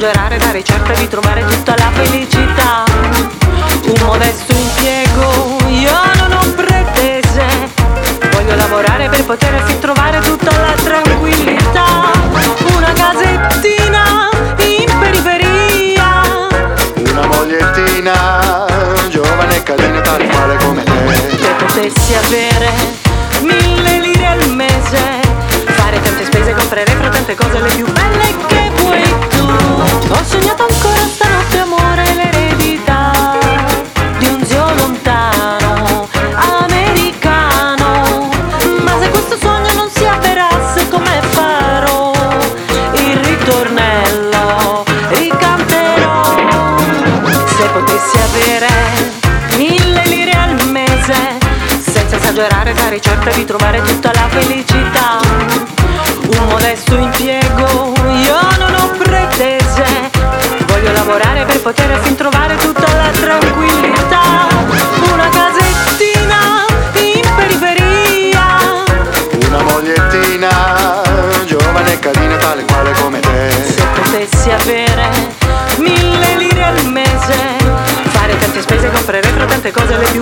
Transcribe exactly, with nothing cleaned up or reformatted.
esagerare, dare certa di trovare tutta la felicità. Un modesto impiego, io non ho pretese. Voglio lavorare per potersi trovare tutta la tranquillità. Una casettina in periferia, una mogliettina, giovane e carina tal quale come te. Se potessi avere mille lire al mese, fare tante spese, comprerei fra tante cose le più belle che vuoi tu. Ho sognato ancora stanotte, amore, l'eredità di un zio lontano, americano. Ma se questo sogno non si avverasse, come farò? Il ritornello ricanterò. Se potessi avere mille lire al mese, senza esagerare, sarei certa di trovare tutta la felicità. Un modesto impiego, io non ho pretese. Voglio lavorare per poter fin trovare tutta la tranquillità. Una casettina in periferia, una mogliettina, giovane e carina tale quale come te. se potessi avere mille lire al mese, fare tante spese, comprerei fra tante cose le più